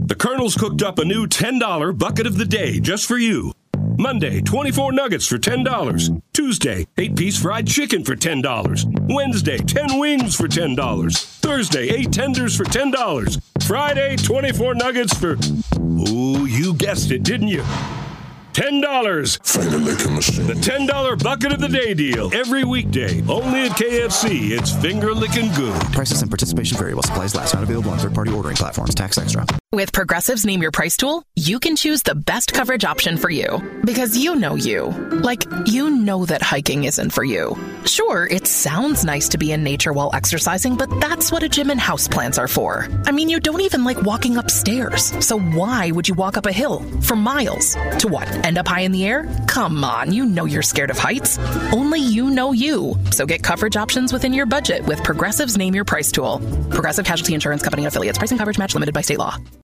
The Colonel's cooked up a new $10 bucket of the day just for you. Monday, 24 nuggets for $10. Tuesday, 8-piece fried chicken for $10. Wednesday, 10 wings for $10. Thursday, 8 tenders for $10. Friday, 24 nuggets for... Ooh, you guessed it, didn't you? $10. Finger licking machine. The $10 bucket of the day deal. Every weekday. Only at KFC. It's finger licking good. Prices and participation vary while supplies last. Not available on third-party ordering platforms. Tax extra. With Progressive's Name Your Price tool, you can choose the best coverage option for you. Because you know you. Like, you know that hiking isn't for you. Sure, it sounds nice to be in nature while exercising, but that's what a gym and houseplants are for. I mean, you don't even like walking upstairs. So why would you walk up a hill for miles? To what? End up high in the air? Come on, you know you're scared of heights. Only you know you. So get coverage options within your budget with Progressive's Name Your Price tool. Progressive Casualty Insurance Company and affiliates. Price and coverage match limited by state law.